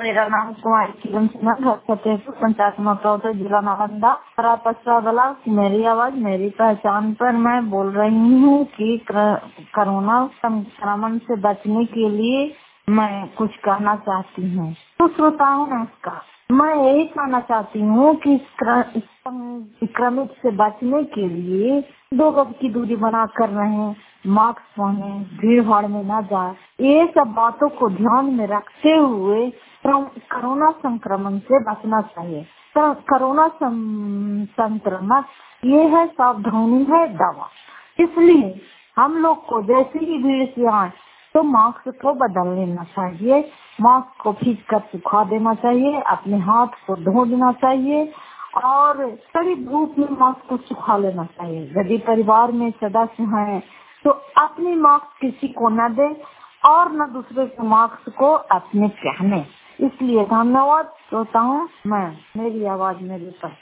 मेरा नाम कुमारी किरण सिन्हा, घर फतेहपुर, पंचायत मकरौता, जिला नालंदा। मेरी आवाज मेरी पहचान पर मैं बोल रही हूँ कि कोरोना संक्रमण से बचने के लिए मैं कुछ कहना चाहती हूँ। तो श्रोताओं नमस्कार, मैं यही कहना चाहती हूँ कि संक्रमित से बचने के लिए 2 गज की दूरी बनाकर रहें, मास्क पहने, भीड़ भाड़ में न जाए। ये सब बातों को ध्यान में रखते हुए कोरोना संक्रमण से बचना चाहिए। कोरोना संक्रमण ये है, सावधानी है दवा। इसलिए हम लोग को जैसे ही भीड़ से आए तो मास्क को बदल लेना चाहिए, मास्क को खींच कर सुखा देना चाहिए, अपने हाथ को धो देना चाहिए और कड़ी धूप में मास्क को सुखा लेना चाहिए। यदि परिवार में सदस्य हैं तो अपनी मास्क किसी को न दे और न दूसरे के मास्क को अपने पहने। इसलिए धन्यवाद श्रोताओं। मेरी आवाज मेरी पर